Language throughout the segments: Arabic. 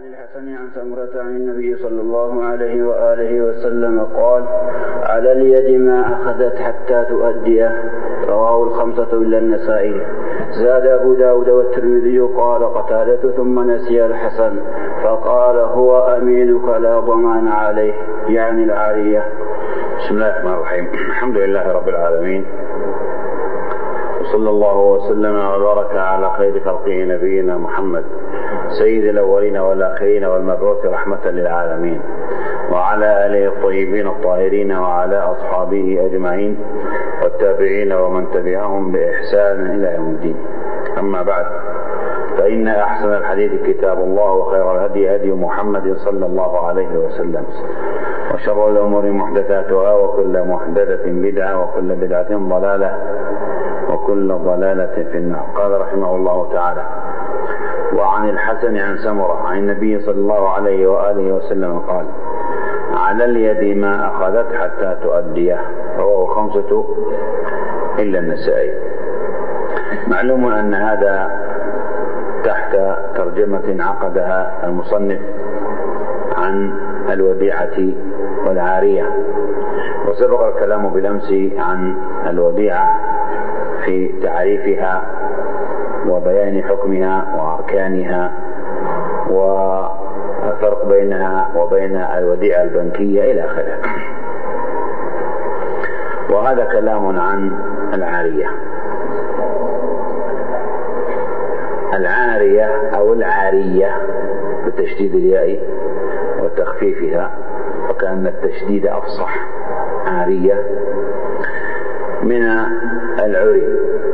الحسن عن سمرة عن النبي صلى الله عليه وآله وسلم قال: على اليد ما أخذت حتى تؤديه. رواه الخمسة إلا النسائي. زاد أبو داود والترمذي قال قتادة ثم نسي الحسن فقال: هو أمينك لا ضمان عليه، يعني العارية. بسم الله الرحمن الرحيم. الحمد لله رب العالمين، وصلى الله وسلم وبارك على خير خلقه نبينا محمد سيد الأولين والآخرين والمبعوث رحمة للعالمين، وعلى آله الطيبين الطاهرين وعلى أصحابه أجمعين والتابعين ومن تبعهم بإحسان إلى يوم الدين. أما بعد، فإن أحسن الحديث كتاب الله، وخير الهدي هدي محمد صلى الله عليه وسلم، وشر الأمور محدثاتها، وكل محدثة بدعة، وكل بدعة ضلالة، وكل ضلالة في النار. قال رحمه الله تعالى: وعن الحسن عن سمرة عن النبي صلى الله عليه وآله وسلم قال: على اليد ما أخذت حتى تؤديه. رواه خمسة إلا النسائي. معلوم أن هذا تحت ترجمة عقدها المصنف عن الوديعة والعارية، وسبق الكلام بالأمس عن الوديعة في تعريفها وبيان حكمها وأركانها والفرق بينها وبين الوديعة البنكية إلى آخره. وهذا كلام عن العارية. العارية أو العارية بتشديد الياء وتخفيفها، وكأن التشديد أفصح. عارية من العري،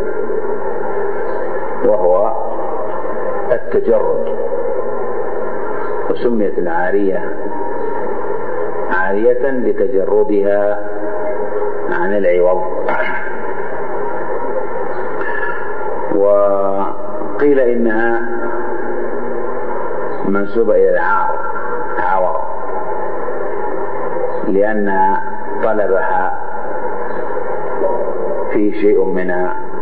وهو التجرد، وسميت العارية عارية لتجردها عن العوض. وقيل إنها منسوبة إلى عور، لأن طلبها في شيء من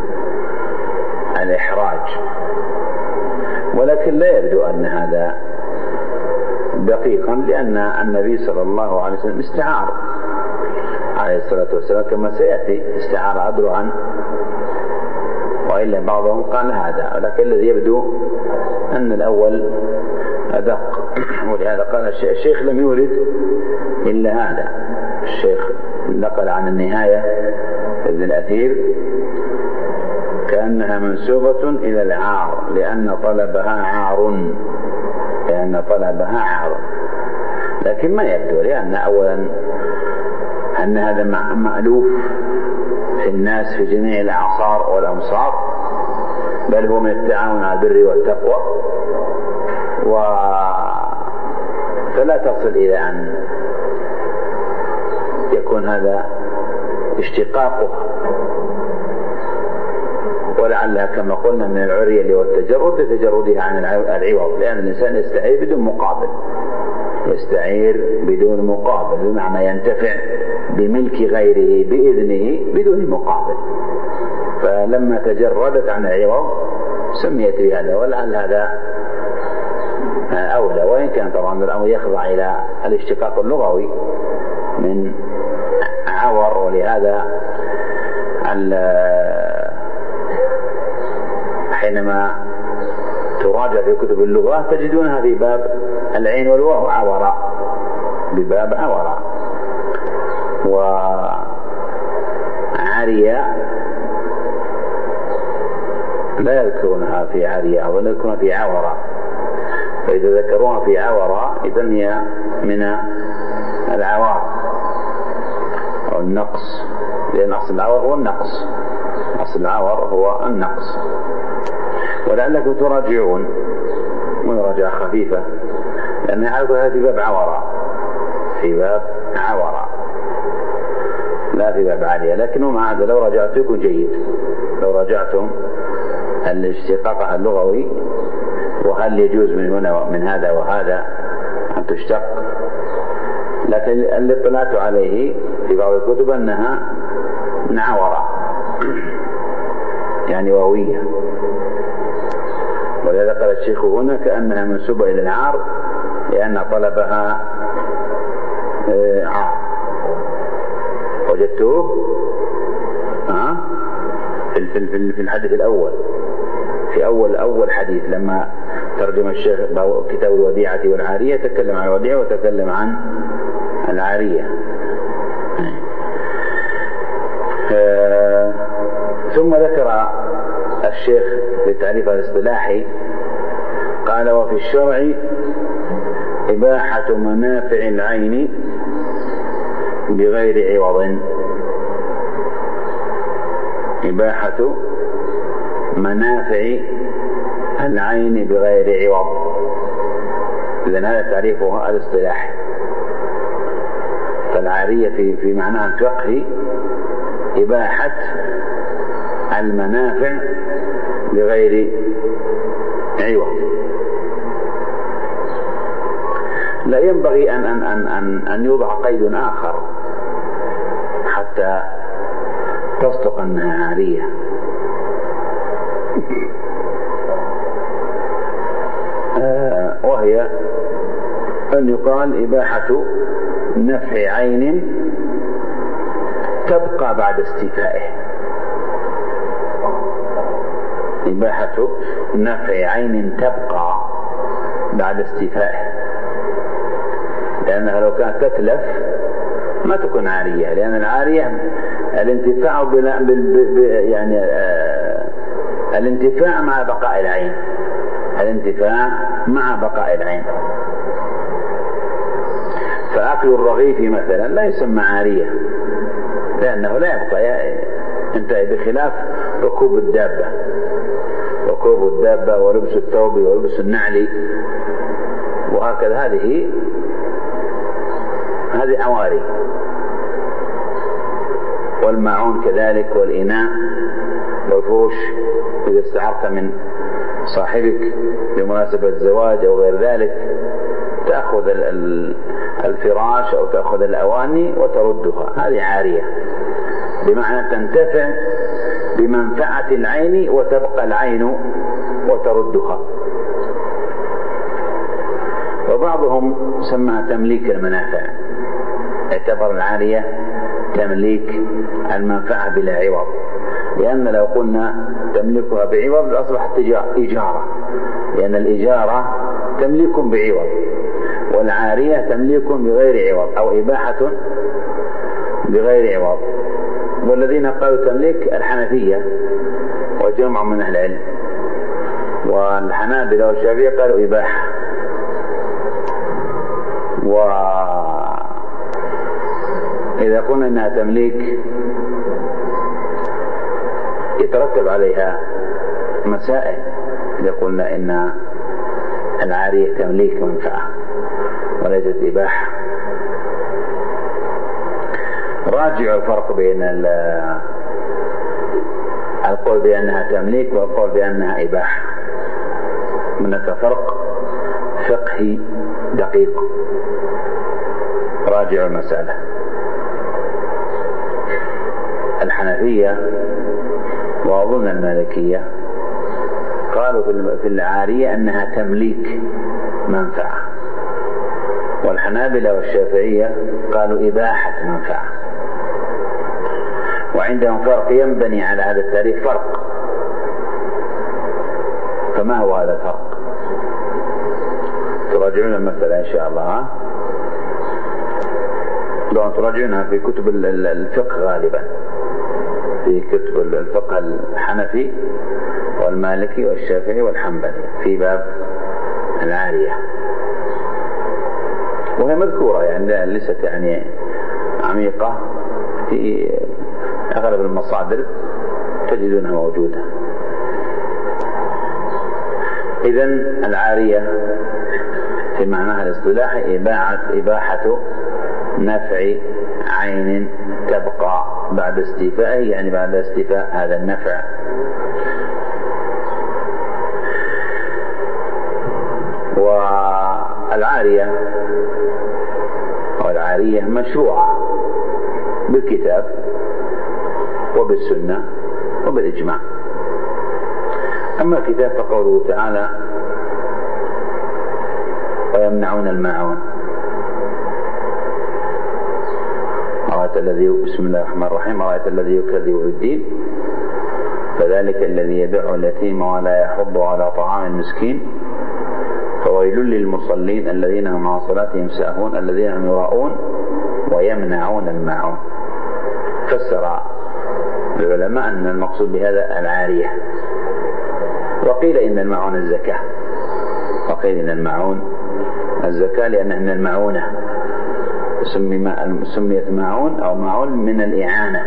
الإحراج، ولكن لا يبدو أن هذا دقيقا، لأن النبي صلى الله عليه وسلم استعار عليه الصلاة والسلام كما سيأتي، استعار أدرعا، وإلا بعضهم قال هذا، ولكن الذي يبدو أن الأول أدق. ولهذا قال الشيخ لم يورد إلا هذا. الشيخ نقل عن النهاية ابن الأثير كأنها منسوبة إلى العار، لأن طلبها عار، لكن ما يبدو، لأن أولا أن هذا مألوف في الناس في جميع الأعصار والأمصار، بل هو من التعاون على البر والتقوى، فلا تصل إلى أن يكون هذا اشتقاقه، ولعلها كما قلنا من العري اللي هو التجرد لتجردها عن العوض، لأن الإنسان يستعير بدون مقابل، بمعنى ينتفع بملك غيره بإذنه بدون مقابل. فلما تجردت عن العوض سميت بهذا، ولعل هذا أولى، وإن كان طبعا الأمر يخضع إلى الاشتقاق اللغوي من عور. ولهذا حينما تراجع في كتب اللغة تجدونها في باب العين والواو عورا، بباب عورا. وعارية لا يذكرونها في عارية، ولا يذكرونها في عورا، فإذا ذكروها في عورا إذن هي من العوار أو النقص، لأن أصل العور هو النقص، أصل العور هو النقص. ولعلكم تراجعون مراجعة خفيفة، لأن هذا في باب عورا، لا في باب عالية. لكنه مع هذا لو راجعتم يكون جيد، لو راجعتم الاشتقاق اللغوي، وهل يجوز من هنا ومن هذا وهذا أن تشتق. لكن اللي اطلعت عليه في بعض الكتب أنها من عورة، يعني واوية. ولذا قال الشيخ هنا كأنها منسوبة إلى العار لأن طلبها عار. وجدته في الحديث الأول، في أول حديث لما ترجم الشيخ كتاب الوديعة والعارية تكلم عن الوديعة وتكلم عن العارية. ثم ذكر الشيخ في التعريف الاصطلاحي قال: وفي الشرع إباحة منافع العين بغير عوض. إباحة منافع العين بغير عوض. إذن هذا تعريفها الاصطلاحي. فالعارية في معناها الفقهي إباحة المنافع بغير عوض. لا ينبغي أن يوضع قيد آخر حتى تصدق أنها عارية. وهي أن يقال إباحة نفع عين تبقى بعد استيفائه. إباحة نفع عين تبقى بعد استيفائه، لأنها لو كانت تتلف ما تكون عارية، لأن العارية الانتفاع يعني الانتفاع مع بقاء العين، الانتفاع مع بقاء العين. فأكل الرغيف مثلا لا يسمى عارية لأنه لا يبقى، انتهي، بخلاف ركوب الدابة. ركوب الدابة ولبس الثوب ولبس النعل وهكذا، هذه عواري. والماعون كذلك، والإناء والفرش إذا استعرت من صاحبك بمناسبة الزواج أو غير ذلك تأخذ الفراش أو تأخذ الأواني وتردها، هذه عارية، بمعنى تنتفع بمنفعة العين وتبقى العين وتردها. وبعضهم سماها تمليك المنافع، اعتبر العارية تمليك المنفعة بلا عوض، لأن لو قلنا تملكها بعوض أصبحت إجارة، لأن الإجارة تمليك بعوض، والعارية تمليك بغير عوض أو إباحة بغير عوض. والذين قالوا تمليك الحنفية وجمع من أهل العلم، والحنابلة والشافعية قالوا إباحة. وإذا قلنا إنها تمليك يترتب عليها مسائل. إذا قلنا إن العارية تمليك منفعة وليست إباحة، راجع الفرق بين القول بأنها تمليك والقول بأنها إباحة. هناك فرق فقهي دقيق، راجع المسألة. الحنفية وأظن المالكية قالوا في العارية أنها تمليك منفعة، والحنابلة والشافعية قالوا إباحة منفعة. وعندهم فرق ينبني على هذا التاريخ فرق. فما هو هذا الفرق؟ تراجعون المسألة إن شاء الله، لو تراجعونها في كتب الفقه غالبا، في كتب الفقه الحنفي والمالكي والشافعي والحنبلي في باب العارية، وهي مذكورة يعني ليست يعني عميقة، في أغلب المصادر تجدونها موجودة. إذن العارية في معناها الاصطلاحي إباحة نفع عين تبقى بعد استيفائه، يعني بعد استيفاء هذا النفع. والعارية والعارية مشروعة بالكتاب وبالسنة وبالإجماع. أما الكتاب فقوله تعالى ويمنعون الماعون. بسم الله الرحمن الرحيم. أرأيت الذي يكذب بالدين فذلك الذي يدع اليتيم ولا يحض على طعام المسكين فويل للمصلين الذين هم عن صلاتهم ساهون الذين هم يراءون ويمنعون الماعون. فسر العلماء أن المقصود بهذا العارية، وقيل إن الماعون الزكاة، وقيل إن الماعون الزكاة لأنها من المعونة، سميت ماعون أو ماعون من الإعانة.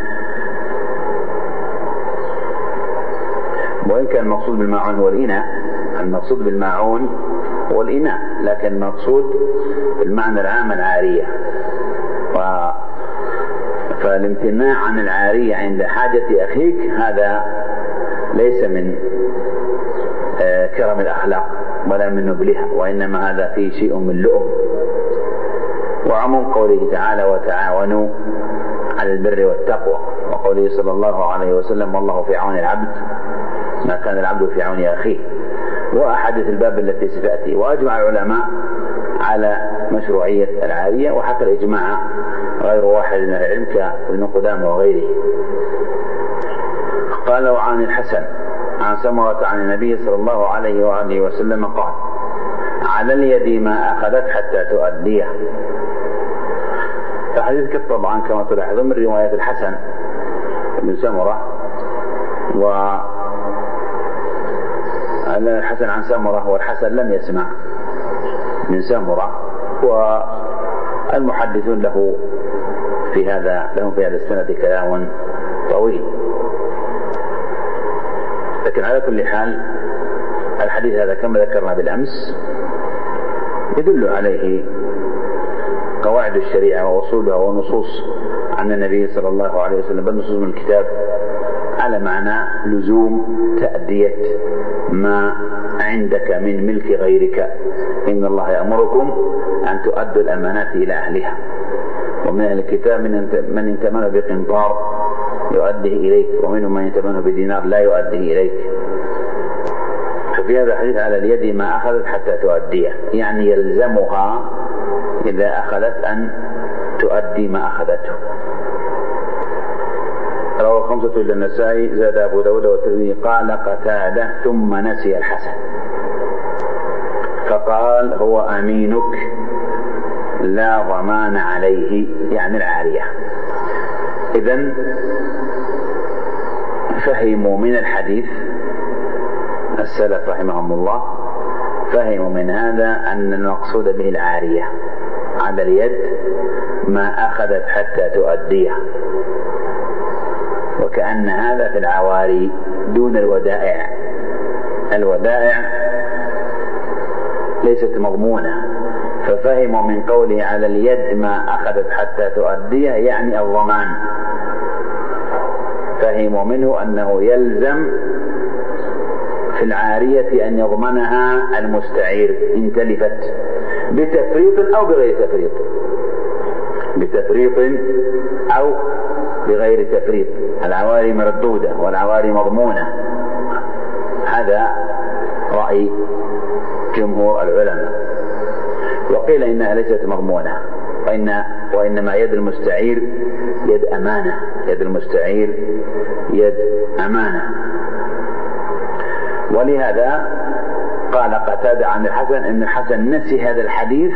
وإن كان المقصود بالماعون هو الإناء، المقصود بالماعون هو الإناء، لكن المقصود بالمعنى العام العارية. فالامتناع عن العارية عند حاجة أخيك هذا ليس من كرم الأخلاق ولا من نبلها، وإنما هذا فيه شيء من لؤم. وعموم قوله تعالى وتعاونوا على البر والتقوى، وقوله صلى الله عليه وسلم والله في عون العبد ما كان العبد في عون أخيه، وأحاديث الباب التي ستأتي. وأجمع العلماء على مشروعية العارية، وحكى الإجماع غير واحد من العلم كابن قدامة وغيره. قال وعن الحسن عن سمرة عن النبي صلى الله عليه وآله وسلم قال على اليد ما أخذت حتى تؤديه. فحديث طبعا كما تلاحظون من رواية الحسن بن سمرة، الحسن عن سمرة والحسن لم يسمع من سمرة، والمحدثون لهم في هذا السند كلام طويل. لكن على كل حال الحديث هذا كما ذكرنا بالأمس يدل عليه قواعد الشريعة ووصولها ونصوص عن النبي صلى الله عليه وسلم، بل نصوص من الكتاب على معنى لزوم تأدية ما عندك من ملك غيرك. إن الله يأمركم أن تؤدوا الأمانات إلى أهلها، ومن أهل الكتاب من يتمنه بقنطار يؤديه إليك، ومنهم من يتمنه بدينار لا يؤديه إليك. ففي هذا الحديث على اليد ما أخذت حتى تؤديه، يعني يلزمها إذا أخذت أن تؤدي ما أخذته. رواه الخمسة إلا النسائي، زاد أبو داود والترمذي. قال قتادة ثم نسي الحسن فقال هو أمينك لا ضمان عليه، يعني العارية. إذن فهموا من الحديث السلف رحمهم الله، فهموا من هذا أن المقصود به العارية على اليد ما أخذت حتى تؤديه، وكأن هذا في العواري دون الودائع. الودائع ليست مضمونة، ففهموا من قوله على اليد ما أخذت حتى تؤديه يعني الضمان، فهموا منه أنه يلزم في العارية أن يضمنها المستعير إن تلفت بتفريط أو بغير تفريط، بتفريط أو بغير تفريط. العواري مردودة والعواري مضمونة، هذا رأي جمهور العلماء. وقيل إنها ليست مضمونة، وإنما يد المستعير يد أمانة، يد المستعير يد أمانة. ولهذا قال قتادة عن الحسن إن الحسن نسي هذا الحديث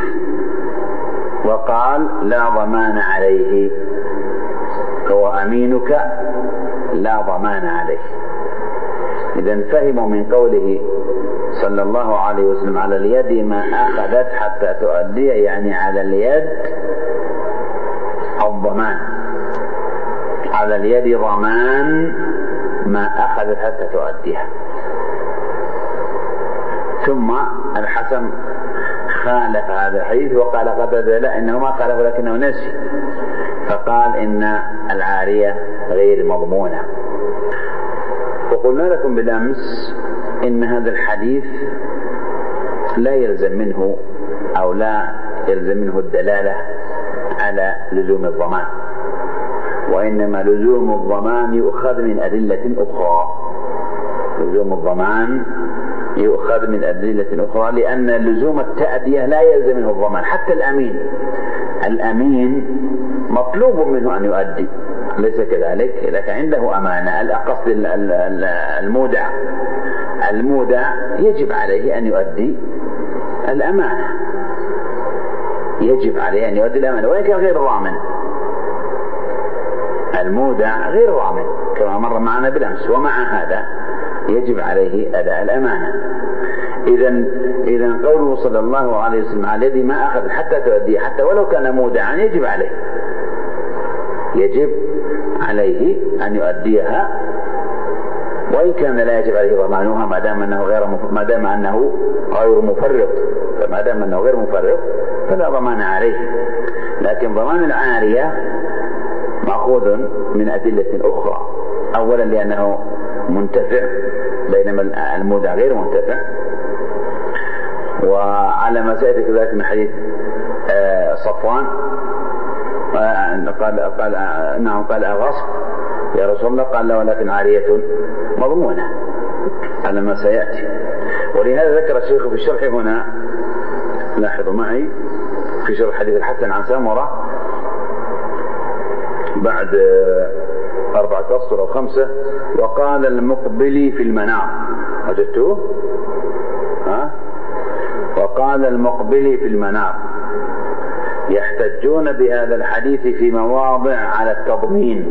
وقال لا ضمان عليه، هو أمينك لا ضمان عليه. إذن فهموا من قوله صلى الله عليه وسلم على اليد ما أخذت حتى تؤديه، يعني على اليد الضمان، على اليد ضمان ما أخذت حتى تؤديه. ثم الحسن خالف هذا الحديث وقال قتادة لا إنه ما خالف لكنه نسي، فقال إن العارية غير مضمونة. وقلنا لكم بالأمس إن هذا الحديث لا يلزم منه أو لا يلزم منه الدلالة على لزوم الضمان، وإنما لزوم الضمان يؤخذ من أدلة أخرى. لزوم الضمان يؤخذ من أدلة أخرى، لأن لزوم التأدية لا يلزم منه الضمان. حتى الأمين مطلوب منه أن يؤدي، ليس كذلك؟ لكن عنده أمانة. الأقصد المودع يجب عليه أن يؤدي الأمانة، يجب عليه أن يؤدي الأمانة وإن كان غير ضامن. المودع غير ضامن كما مر معنا بالأمس، ومع هذا يجب عليه أداء الأمانة. إذن قوله صلى الله عليه وسلم على الذي ما أخذ حتى تؤديه، حتى ولو كان مودعا يجب عليه أن يؤديها، وإن كان لا يجب عليه ضمانها ما دام أنه غير مفرط. فما دام أنه غير مفرط فلا ضمان عليه. لكن ضمان العارية مأخوذ من أدلة أخرى. أولا لأنه منتفع، بينما المودع غير منتفع. وعلى ما سيأتي كذلك من حديث صفوان قال أغصب يا رسول الله؟ قال لا، ولكن عارية مضمونة، على ما سيأتي. ولهذا ذكر الشيخ في الشرح هنا، لاحظوا معي، في شرح حديث الحسن عن سامرة بعد 4 أسطر أو 5، وقال المقبل في المنار. وجدتوه؟ وقال المقبل في المنار. يحتجون بهذا الحديث في مواضع على التضمين،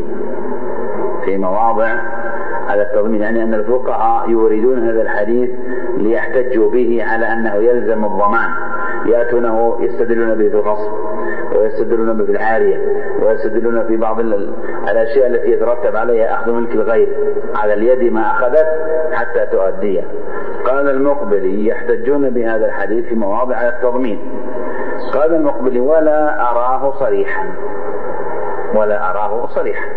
يعني أن الفقهاء يريدون هذا الحديث ليحتجوا به على أنه يلزم الضمان. يأتونه يستدلون به في الغصب، ويستدلون به في العارية، ويستدلون في بعض الأشياء التي يترتب عليها أخذ ملك الغير على اليد ما أخذت حتى تؤديه. قال المقبل يحتجون بهذا الحديث في مواضع على التضمين. قال المقبل ولا أراه صريحا،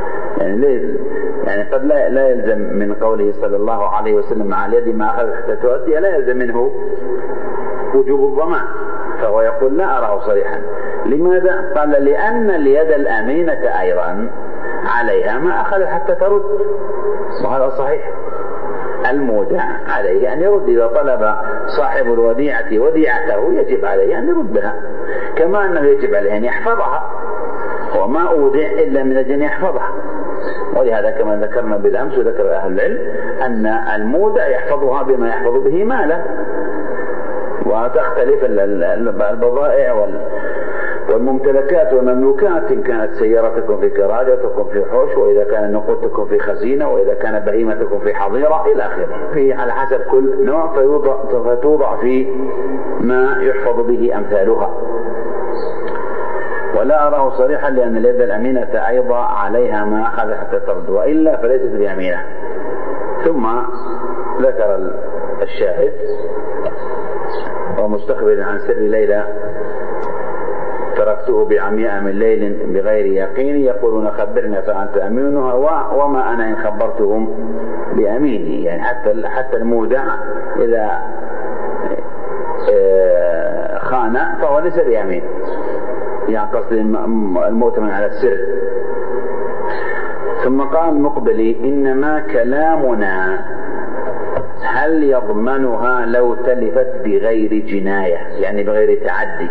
يعني قد لا يلزم من قوله صلى الله عليه وسلم على اليد ما أخذ حتى تؤدي، لا يلزم منه وجوب الضمان. فهو يقول لا أراه صريحا. لماذا؟ قال لأن اليد الأمينة أيضا عليها ما أخذ حتى ترد، وهذا صحيح. المودع عليه أن يرد. إذا طلب صاحب الوديعة وديعته يجب عليه أن يردها، كما أنه يجب عليه أن يحفظها، وما أودع إلا من أجل أن يحفظها. ولهذا كما ذكرنا بالأمس وذكر أهل العلم أن المودع يحفظها بما يحفظ به ماله. وتختلف البضائع والممتلكات والمملوكات، إن كانت سيارتكم في كراج وتكون في حوش، وإذا كان نقودتكم في خزينة، وإذا كان بهيمتكم في حظيرة إلى آخره، في على حسب كل نوع فتوضع في ما يحفظ به أمثالها. ولا أراه صريحا لأن اليد الأمينة أيضا عليها ما أخذ حتى ترد، وإلا فليست بأمينة. ثم ذكر الشاهد ومستخبر عن سر ليلى تركته بعمياء من ليل بغير يقين، يقولون خبرنا فأنت أمينها، وما أنا إن خبرتهم بأميني. يعني حتى المودع إذا خان فهو ليس بأمين، يعني قصد المؤتمن على السر. ثم قال مقبلي إنما كلامنا هل يضمنها لو تلفت بغير جناية، يعني بغير تعدي،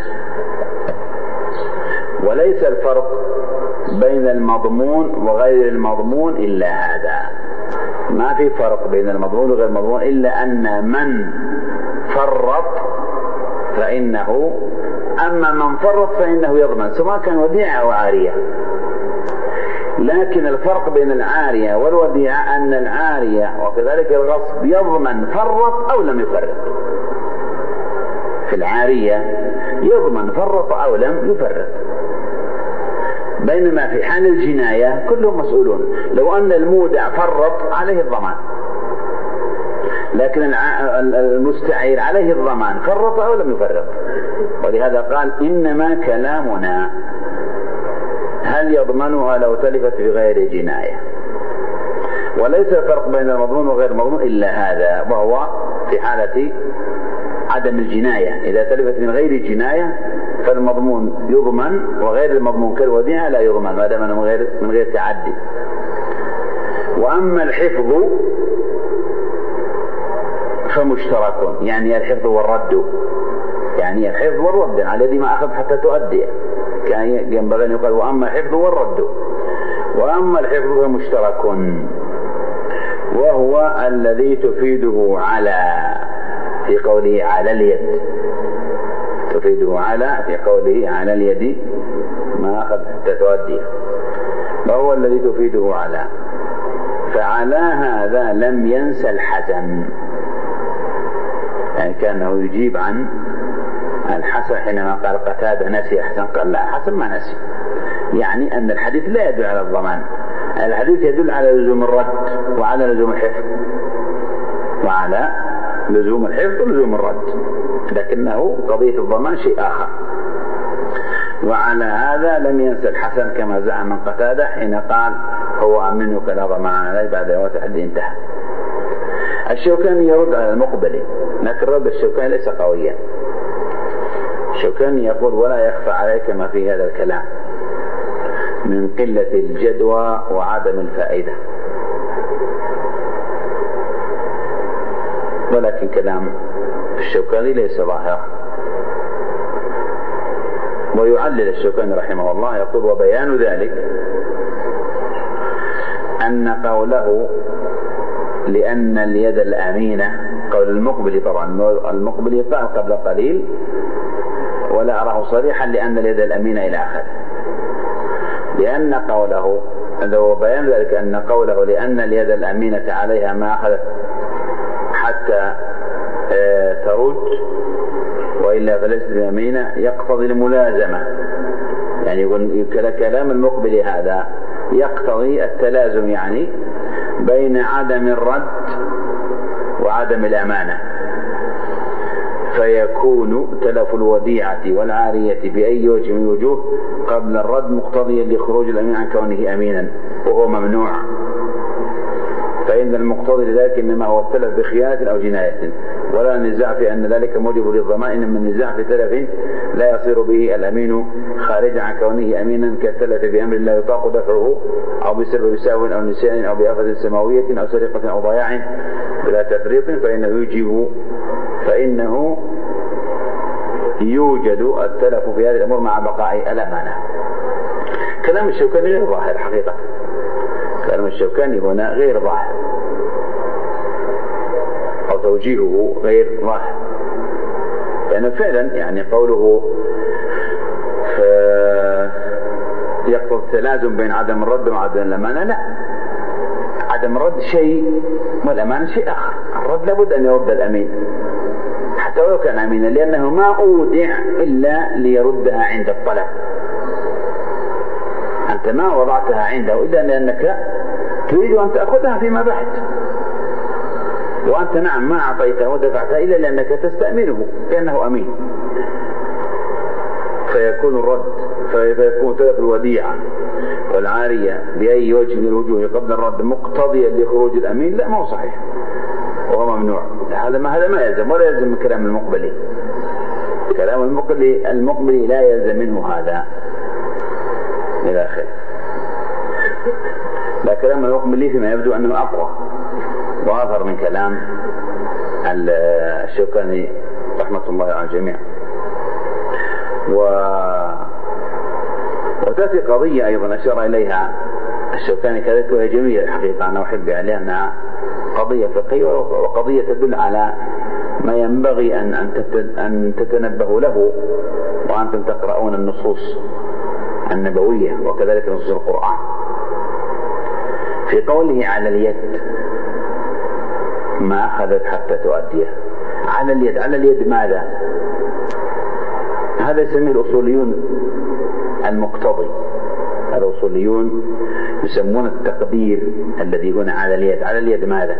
وليس الفرق بين المضمون وغير المضمون إلا هذا. ما في فرق بين المضمون وغير المضمون إلا أن من فرط فإنه، أما من فرط فإنه يضمن، سواء كان وديعة أو عارية. لكن الفرق بين العارية والوديعة أن العارية وكذلك الغصب يضمن فرط أو لم يفرط. في العارية يضمن فرط أو لم يفرط، بينما في حال الجناية كلهم مسؤولون. لو أن المودع فرط عليه الضمان، لكن المستعير عليه الضمان فرط أو لم يفرط. ولهذا قال إنما كلامنا هل يضمنها لو تلفت بغير جناية. وليس الفرق بين المضمون وغير المضمون إلا هذا، وهو في حالة عدم الجناية. إذا تلفت من غير جناية فالمضمون يضمن، وغير المضمون كالوديعة لا يضمن ما دام من غير تعدي. وأما الحفظ فلا يضمن إلا العارية، يعني الوديعة. وأما الحفظ فلا يضمن إلا العارية، يعني الوديعة. وأما الحفظ فلا يضمن إلا العارية، يعني الوديعة. وأما الحفظ فلا يضمن إلا العارية، يعني الوديعة. وأما الحفظ فمشترك، يعني الحفظ والرد، يعني الحفظ والرد على الذي ما أخذ حتى تؤدي، كان ينبغي أن يقال وأما الحفظ والرد. وأما الحفظ فمشترك، وهو الذي تفيده على في قوله على اليد، تفيده على في قوله على اليد ما أخذ حتى تؤدي، وهو الذي تفيده على. فعلى هذا لم ينسى الحسن، يعني كأنه يجيب عن الحسن حينما قال قتادة نسي الحسن، قال لا، حسن ما نسي، يعني أن الحديث لا يدل على الضمان، الحديث يدل على لزوم الرد وعلى لزوم الحفظ، وعلى لزوم الحفظ ولزوم الرد، لكنه قضية الضمان شيء آخر. وعلى هذا لم ينسى الحسن كما زعم من قتادة حين قال هو أمنك لا ضمان عليه بعد موت الحد انتهى. الشوكاني يرد على المقبلي، لكن رد الشوكاني ليس قويا. الشوكاني يقول ولا يخفى عليك ما في هذا الكلام من قلة الجدوى وعدم الفائدة، ولكن كلام الشوكاني ليس ظاهرا. ويعلل الشوكاني رحمه الله يقول وبيان ذلك أن قوله لأن اليد الأمينة، قول المقبلي، طبعا المقبلي قال قبل قليل ولا أراه صريحا لأن اليد الأمينة إلى آخره، لأن قوله وبيان ذلك أن قوله لأن اليد الأمينة عليها ما أخذت حتى ترد وإلا فليست بأمينة يقتضي الملازمة، يعني يقول كلام المقبل هذا يقتضي التلازم، يعني بين عدم الرد وعدم الأمانة، فيكون تلف الوديعة والعارية بأي وجه من الوجوه قبل الرد مقتضيا لخروج الأمين عن كونه أمينا، وهو ممنوع، فإن المقتضي لذلك إنما هو التلف بخيانة أو جناية، ولا نزاع في أن ذلك موجب للضمان، إنما النزاع في تلف لا يصير به الأمين خارجا عن كونه أمينا كالتلف بأمر لا يطاق دفعه أو بسبب سهو أو نسيان أو بآفة سماوية أو سرقة أو ضياع بلا تفريط، فإنه يوجد التلف في هذه الأمور مع بقاء الأمانة. كلام الشوكاني غير ظاهر حقيقة، كلام الشوكاني هنا غير ظاهر أو توجيهه غير ظاهر، لأنه يعني فعلا يعني قوله يقتضي التلازم بين عدم الرد وعدم الأمانة، لا، عدم الرد شيء والأمانة شيء آخر. الرد لابد أن يرد الأمين حتى ولو كان أمينا، لأنه ما أودع إلا ليردها عند الطلب، أنت ما وضعتها عنده إلا لأنك تريد أن تأخذها فيما بعد، وأنت نعم ما أعطيته ودفعتها إلا لأنك تستأمنه لأنه أمين، فيكون الرد فيكون تلف الوديعة والعارية بأي وجه من الوجوه قبل الرد مقتضيا لخروج الأمين، لا، ما هو صحيح وهو ممنوع. هذا ما يلزم ولا يلزم من كلام المقبلي، كلام المقبلي لا يلزم منه هذا إلى آخره، لا، كلام المقبلي فيما يبدو أنه أقوى وأظهر من كلام الشوكاني رحمة الله على الجميع. وتأتي قضية أيضا أشار إليها الشوكاني كذلك وهي جميلة الحقيقة، أنا أحب لأنها قضية فقهية وقضية تدل على ما ينبغي أن تتنبهوا له وأنتم تقرؤون النصوص النبوية وكذلك نصوص القرآن. في قوله على اليد ما أخذت حتى تؤديه، على اليد ماذا؟ هذا يسميه الأصوليون المقتضي، الأصوليون يسمون التقدير الذي هنا على اليد. على اليد ماذا؟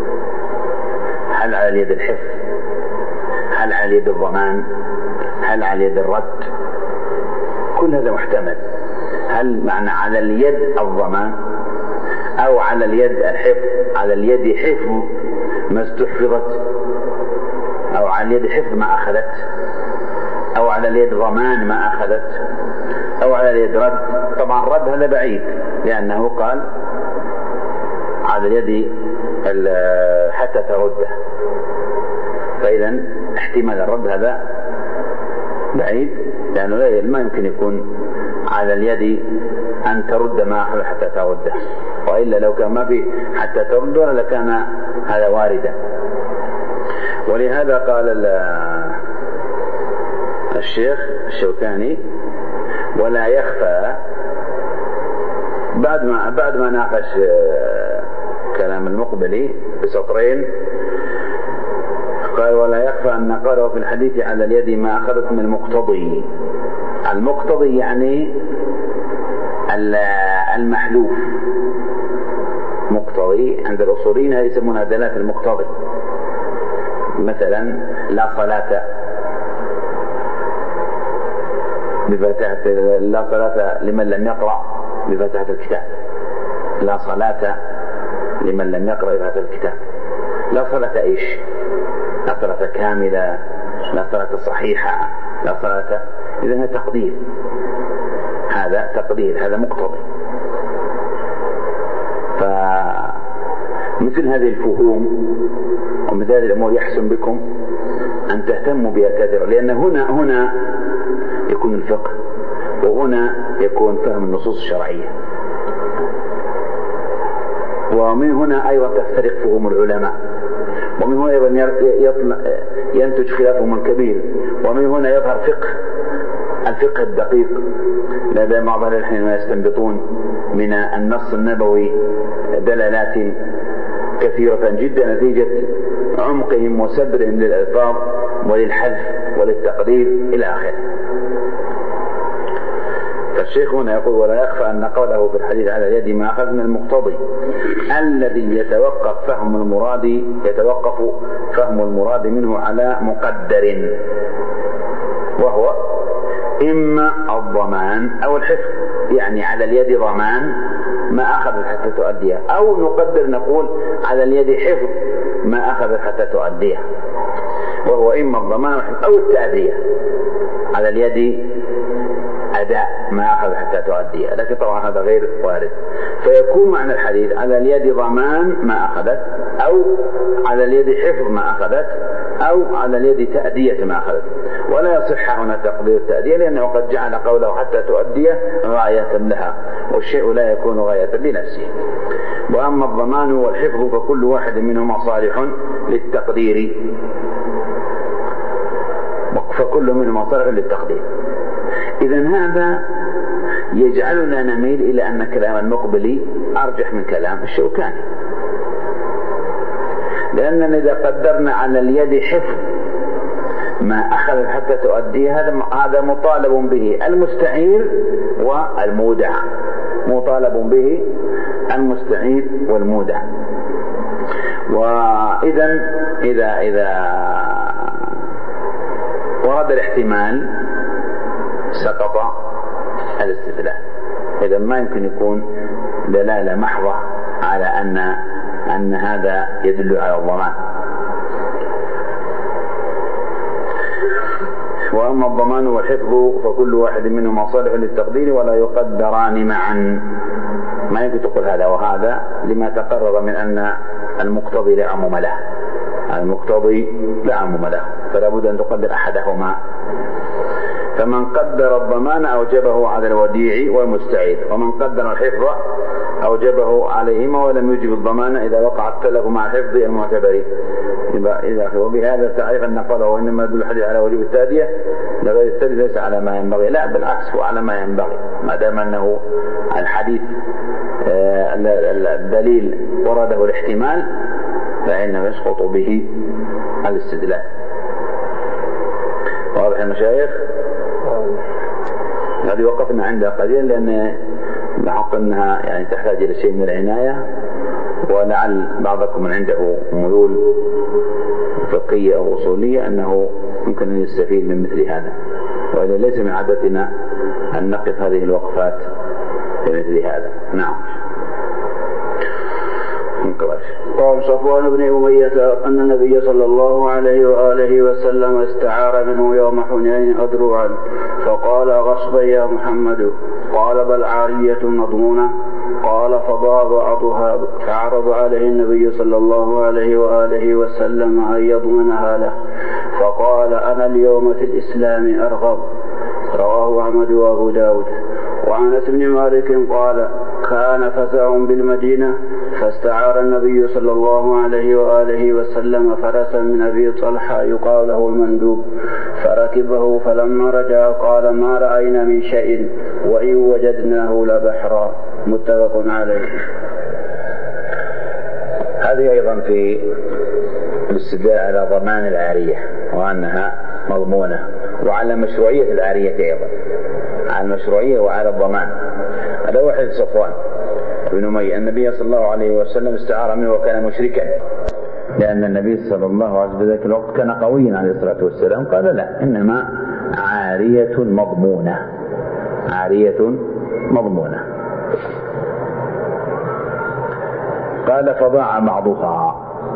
هل على اليد الحفظ؟ هل على اليد الضمان؟ هل على اليد الرد؟ كل هذا محتمل. هل معنى على اليد الضمان أو على اليد الحفظ؟ على اليد حفظ ما استحفظت، أو على اليد حفظ ما أخذت، أو على اليد ضمان ما أخذت، أو على اليد رد. طبعا الرد هذا بعيد، لأنه قال على اليد حتى ترده. فإذا احتمال الرد هذا بعيد، لأنه ما يمكن يكون على اليد أن ترد ما أخذ حتى ترده، وإلا لو كان ما في حتى ترده لكان هذا واردا. ولهذا قال الشيخ الشوكاني: ولا يخفى، بعد ما ناقش كلام المقبلي بسطرين، قال: ولا يخفى أن قاله في الحديث على اليد ما أخذت من المقتضي. المقتضي يعني المحذوف. مقتضي عند الأصوليين هذه يسمونها دلالة المقتضي. مثلا لا صلاة بفتحة، لا صلاة لمن لم يقرأ بفتحة الكتاب. لا صلاة لمن لم يقرأ بفتحة الكتاب. لا صلاة إيش؟ لا صلاة كاملة، لا صلاة صحيحة، لا صلاة. إذن تقدير، هذا تقدير، هذا مقتضي. فمثل هذه الفهوم ومثل هذه الأمور يحسن بكم أن تهتموا بها كثيرا، لأن هنا يكون الفقه، وهنا يكون فهم النصوص الشرعية، ومن هنا أيضا تفترق فهم العلماء، ومن هنا أيضا ينتج خلافهم الكبير، ومن هنا يظهر الفقه الدقيق لدى بعض أهل العلم يستنبطون من النص النبوي دلالات كثيرة جدا نتيجة عمقهم وسبرهم للألفاظ وللحذف وللتقدير إلى آخره. فالشيخ هنا يقول: ولا يخفى أن قوله في الحديث على اليد ما أخذ من المقتضي الذي يتوقف فهم المراد منه على مقدر، وهو إما الضمان أو الحفظ. يعني على اليد ضمان ما أخذت حتى تؤديها، أو نقدر نقول على اليد حفظ ما أخذت حتى تؤديها، وهو إما الضمان أو التأدية. على اليد أداء ما أخذ حتى تؤديها، لكن طبعا هذا غير وارد. فيكون معنى الحديث على اليد ضمان ما أخذت، أو على اليد حفظ ما أخذت، أو على اليد تأدية ما أخذت. ولا يصح هنا تقدير التأدية، لأنه قد جعل قوله حتى تؤديه غاية لها، والشيء لا يكون غاية لنفسه. وأما الضمان والحفظ فكل واحد منهما صالح للتقدير، فكل منهما صالح للتقدير. إذن هذا يجعلنا نميل إلى أن كلام المقبلي أرجح من كلام الشوكاني، لأننا إذا قدرنا على اليد حفظ ما أخذ حتى تؤدي، هذا مطالب به المستعير والمودع، مطالب به المستعير والمودع. وإذا إذا ورد الاحتمال سقط الاستدلال. إذا ما يمكن يكون دلالة محضة على أن هذا يدل على الضمان. وأما الضمان والحفظ فكل واحد منهما صالح للتقدير ولا يقدران معا. ما يمكن تقول هذا وهذا، لما تقرر من أن المقتضي لا عموم له، المقتضي لا عموم له، فلا بد أن تقدر أحدهما. فمن قدر الضمان أوجبه على الوديع والمستعير، ومن قدر الحفظ أوجبه عليهما ولم يجب الضمان إذا وقع التلف مع الحفظ المعتبر. وبهذا التعريف أن قوله وإنما يدل الحديث على وجوب التأدية لغير التأدية ليس على ما ينبغي، لا بالعكس هو على ما ينبغي، ما دام أنه الحديث الدليل ورده الاحتمال فإنه يسقط به الاستدلال. واضح يا مشايخ؟ هذه وقفنا عندها قليلا لأن بحق أنها يعني تحتاج إلى شيء من العناية، ولعل بعضكم من عنده ميول فقهية أو أصولية أنه يمكن أن يستفيد من مثل هذا، وإلا ليس من عادتنا أن نقف هذه الوقفات في مثل هذا. نعم. قال صفوان بن أمية أن النبي صلى الله عليه وآله وسلم استعار منه يوم حنين أدرعا فقال غصبا يا محمد، قال بل عارية مضمونة، قال فضاع بعضها فعرض عليه النبي صلى الله عليه وآله وسلم أن يضمنها له فقال أنا اليوم في الإسلام أرغب. رواه أحمد وأبو داود. وعن أنس بن مالك قال كان فزع بالمدينة فاستعار النبي صلى الله عليه وآله وسلم فرسا من أبي طلحة يقال له المندوب فركبه فلما رجع قال ما رأينا من شيء وإن وجدناه لبحرا. متفق عليه. هذه أيضا في الاستدلال على ضمان العارية وأنها مضمونة وعلى مشروعية العارية أيضا، على المشروعية وعلى الضمان. هذا واحد صفوان بن أمية النبي صلى الله عليه وسلم استعار منه وكان مشركا، لأن النبي صلى الله عليه وسلم في ذلك الوقت كان قويا عليه الصلاة والسلام. قال لا، إنما عارية مضمونة، عارية مضمونة. قال فضاع بعضها،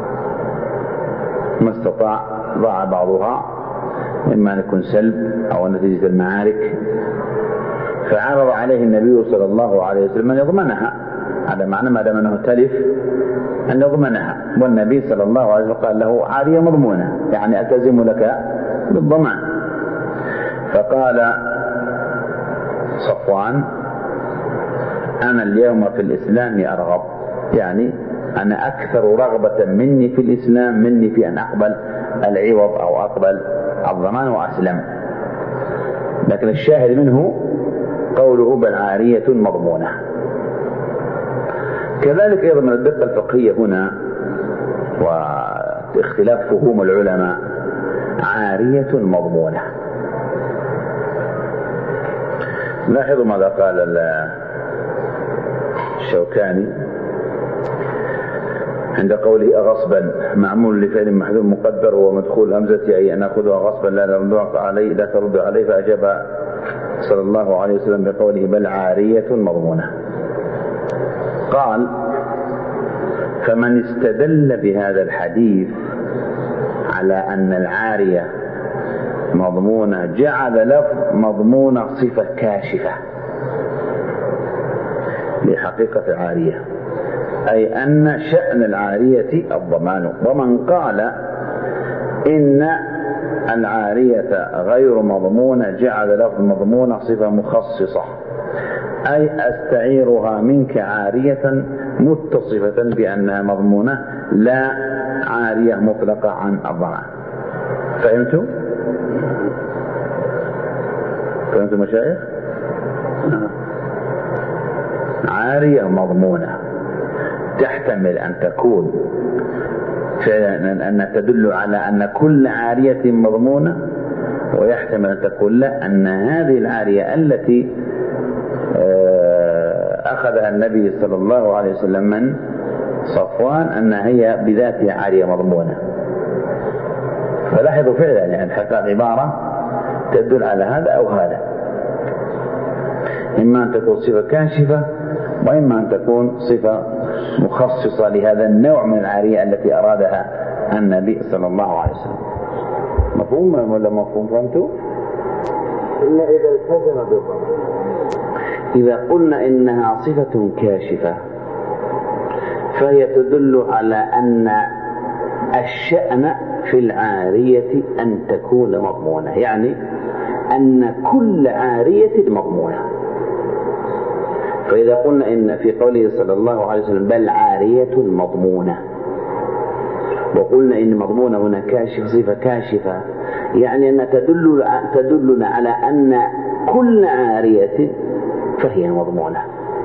ما استطاع ضاع بعضها، إما أن يكون سلب أو نتيجة المعارك، فعرض عليه النبي صلى الله عليه وسلم أن يضمنها. هذا معنى ما دام أنه تلف أن يضمنها، والنبي صلى الله عليه وسلم قال له عارية مضمونة، يعني ألتزم لك بالضمان. فقال صفوان أنا اليوم في الإسلام أرغب، يعني أنا أكثر رغبة مني في الإسلام مني في أن أقبل العوض أو أقبل الضمان وأسلم. لكن الشاهد منه قوله بل عارية مضمونة. كذلك أيضا من الدقة الفقهية هنا واختلاف فهوم العلماء، عارية مضمونة. لاحظوا ماذا قال الشوكاني عند قوله أغصبا معمول لفعل محذوف مقدر ومدخول همزة أي أن أخذها غصبا لا ترد عليه، فأجاب صلى الله عليه وسلم بقوله بل عارية مضمونة. قال فمن استدل بهذا الحديث على أن العارية مضمونة جعل لفظ مضمونة صفة كاشفة لحقيقة العارية، أي أن شأن العارية الضمان. ومن قال إن العارية غير مضمونة جعل لفظ مضمونة صفة مخصصة، أي أستعيرها منك عارية متصفة بأنها مضمونة لا عارية مطلقة عن الضمان. فهمتم؟ فهمتم مشايخ؟ عارية مضمونة تحتمل أن تكون فعلا أن تدل على أن كل عارية مضمونة، ويحتمل أن تقول لا، أن هذه العارية التي أخذها النبي صلى الله عليه وسلم من صفوان أن هي بذاتها عارية مضمونة. فلاحظوا فعلا يعني حتى العبارة تدل على هذا أو هذا، إما أن تكون صفة كاشفة وإما أن تكون صفة مخصصة لهذا النوع من العارية التي أرادها النبي صلى الله عليه وسلم. مفهوم ولا مفهوم؟ فهمتوا؟ إلا إذا التزم بالضمان. إذا قلنا إنها صفة كاشفة فهي تدل على أن الشأن في العارية أن تكون مضمونة، يعني أن كل عارية مضمونة. فإذا قلنا إن في قوله صلى الله عليه وسلم بل عارية مضمونة، وقلنا إن مضمونة هنا كاشف صفة كاشفة، يعني أن تدلنا على أن كل عارية فهي مضمونة،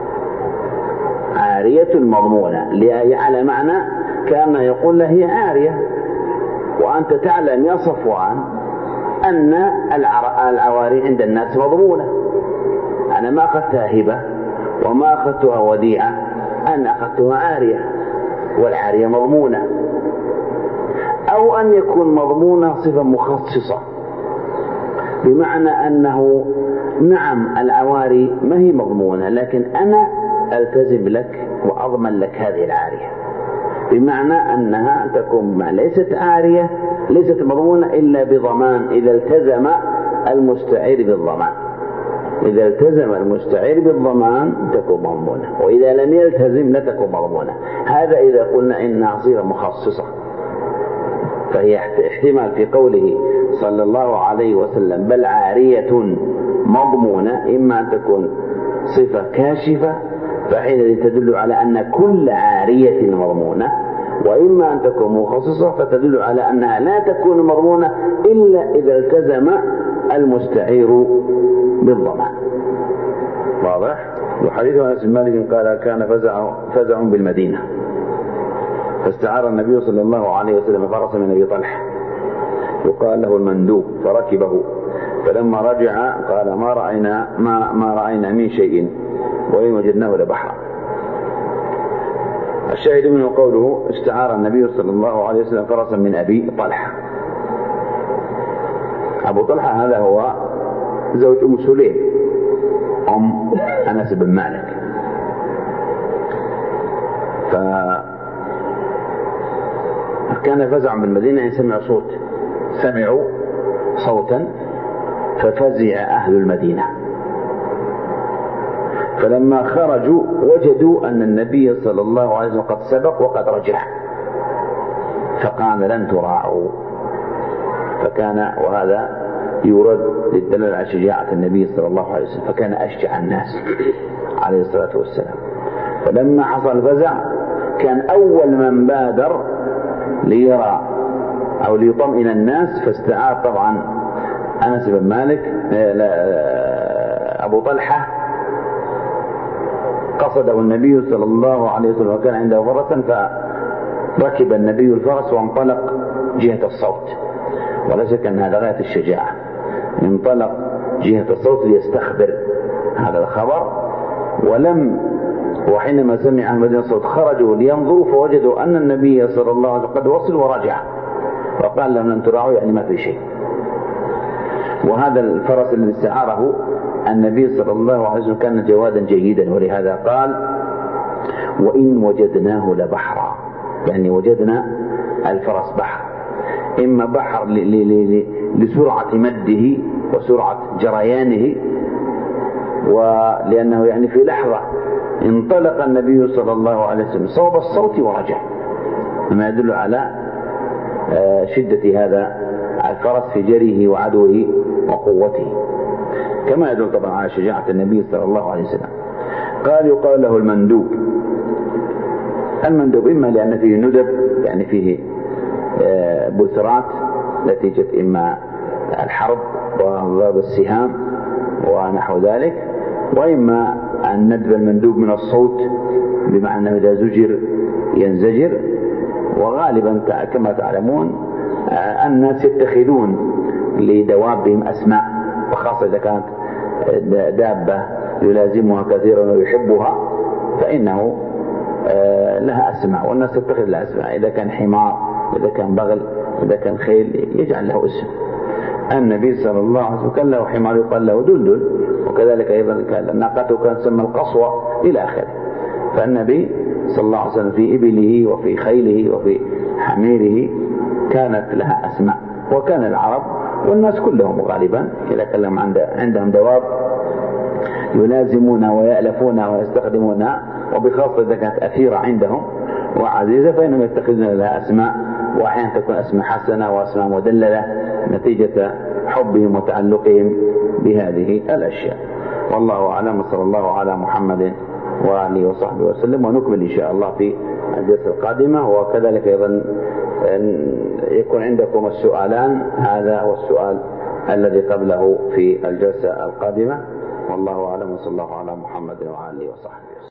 عارية مضمونة، على معنى كأن يقول له هي عارية، وأنت تعلم يا صفوان أن العواري عند الناس مضمونة. أنا ما أخذتها هبة وما أخذتها وديعة، أنا أخذتها عارية، والعارية مضمونة. أو أن يكون مضمونة صفة مخصصة، بمعنى أنه نعم العواري ما هي مضمونة، لكن أنا ألتزم لك وأضمن لك هذه العارية، بمعنى أنها تكون ليست عارية ليست مضمونة إلا بضمان إذا التزم المستعير بالضمان. إذا التزم المستعير بالضمان تكون مضمونة، وإذا لم يلتزم لا تكون مضمونة. هذا إذا قلنا إنها صيغة مخصصة، فهي احتمال في قوله صلى الله عليه وسلم بل عارية مضمونة، إما أن تكون صفة كاشفة فحينئذ تدل على أن كل عارية مضمونة، وإما أن تكون مخصصة فتدل على أنها لا تكون مضمونة إلا إذا التزم المستعير بالضمان. واضح؟ وحديث أنس بن مالك قال كان فزع بالمدينة فاستعار النبي صلى الله عليه وسلم فرسا من أبي طلحة يقال له المندوب فركبه، فلما رجع قال ما رأينا من شيء وإن وجدناه لبحرا. الشاهد منه قوله استعار النبي صلى الله عليه وسلم فرسا من أبي طلحة. أبو طلحة هذا هو زوج أم سليم أم أنس بن مالك. فكان فزع بالمدينة إن سمعوا صوتا ففزع أهل المدينة، فلما خرجوا وجدوا أن النبي صلى الله عليه وسلم قد سبق وقد رجع، فقال لن تراعوا. فكان وهذا يورد للدلالة على شجاعة النبي صلى الله عليه وسلم، فكان أشجع الناس عليه الصلاة والسلام. فلما حصل الفزع كان أول من بادر ليرى أو ليطمئن الناس، فاستعار طبعا أنس بن مالك أبو طلحة قصده النبي صلى الله عليه وسلم وكان عنده فرسا، فركب النبي الفرس وانطلق جهة الصوت، ولا شك أن هذا غاية الشجاعة، انطلق جهة الصوت ليستخبر هذا الخبر. وحينما سمع المدينة الصوت خرجوا لينظروا فوجدوا أن النبي صلى الله عليه وسلم قد وصل ورجع، فقال لهم لن تراعوا يعني ما في شيء. وهذا الفرس الذي استعاره النبي صلى الله عليه وسلم كان جوادا جيدا، ولهذا قال وإن وجدناه لبحرا، يعني وجدنا الفرس بحر، إما بحر لسرعة مده وسرعة جريانه، ولأنه يعني في لحظة انطلق النبي صلى الله عليه وسلم صوب الصوت ورجع، ما يدل على شدة هذا الفرس في جريه وعدوه وقوته، كما يدل طبعا على شجاعة النبي صلى الله عليه وسلم. يقال له المندوب إما لأن فيه ندب، يعني فيه بثرات نتيجة إما الحرب وضرب السهام ونحو ذلك، وإما أن ندب المندوب من الصوت بمعنى إذا زجر ينزجر. وغالبا كما تعلمون الناس يتخذون لدوابهم أسماء، وخاصة إذا كانت دابة يلازمها كثيرا ويحبها فإنه لها أسماء، والناس تتخذ لها أسماء، إذا كان حمار، إذا كان بغل، إذا كان خيل يجعل له اسم. النبي صلى الله عليه وسلم كان له حمار يقال له دلدل، وكذلك أيضا كان ناقته كان تسمى القصوى إلى آخره. فالنبي صلى الله عليه وسلم في إبله وفي خيله وفي حميره كانت لها أسماء. وكان العرب والناس كلهم غالبا إذا كان عندهم دواب يلازمونها ويألفونها ويستخدمونها، وبخاصة إذا كانت أثيرة عندهم وعزيزة فإنهم يتخذون لها أسماء، وأحيانا تكون أسماء حسنة وأسماء مدللة نتيجة حبهم وتعلقهم بهذه الأشياء. والله أعلم، صلى الله على محمد وآله وصحبه وسلم. ونكمل إن شاء الله في الجلسة القادمة. وكذلك أيضا يكون عندكم السؤالان، هذا والسؤال الذي قبله في الجلسة القادمة. والله أعلم، صلى الله على محمد وآله وصحبه.